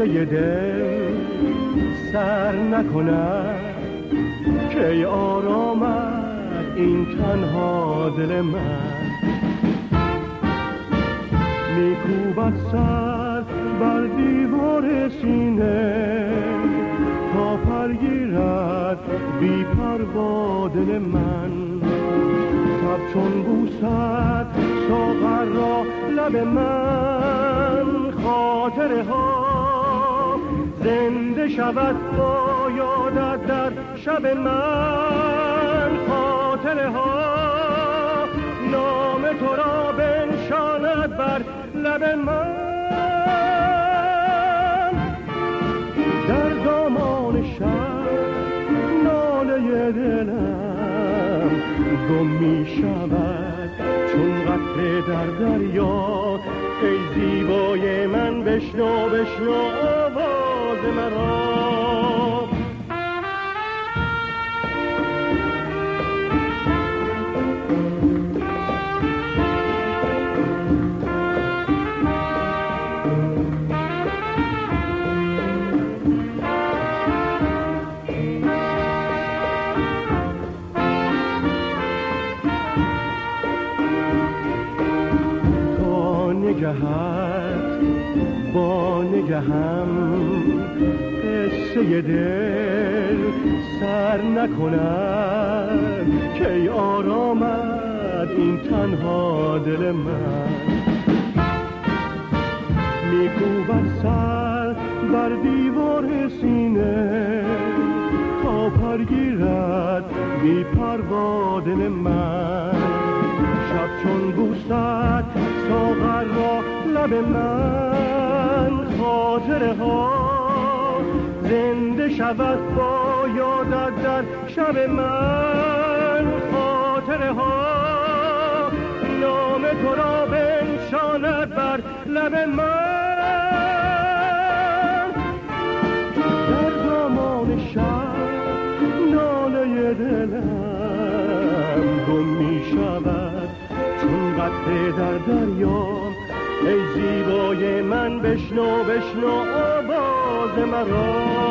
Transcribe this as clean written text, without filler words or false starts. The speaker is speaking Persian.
قصه دل سر نکند که آرامد این تنها دل من. میکوبد سر بر دیوار سینه تا پرگیرد بی پروا دل من. شب چون بوسد ساغر را لب من، خاطره ها زنده شود با یادت در شب من. خاطره ها نام تو را بنشاند بر لب من. در دامان شب ناله دلم گم می شود چون قطره در دریا. ای زیبای من بشنو بشنو آواز مرا. نگهت با نگهم قصه دل سر نکند که آرامد این تنها دل من. میکوبد سر بر دیوار سینه تا پرگیرد بی پروا دل من. شب چون بوسد ساغر را لب من، خاطره ها زنده شود با یادت در شب من. خاطره ها نام تو را بنشاند بر لب من. در دامان شب ناله دلم گم می شود چون قطره در دریا. ای زیبای من بشنو بشنو آواز مرا.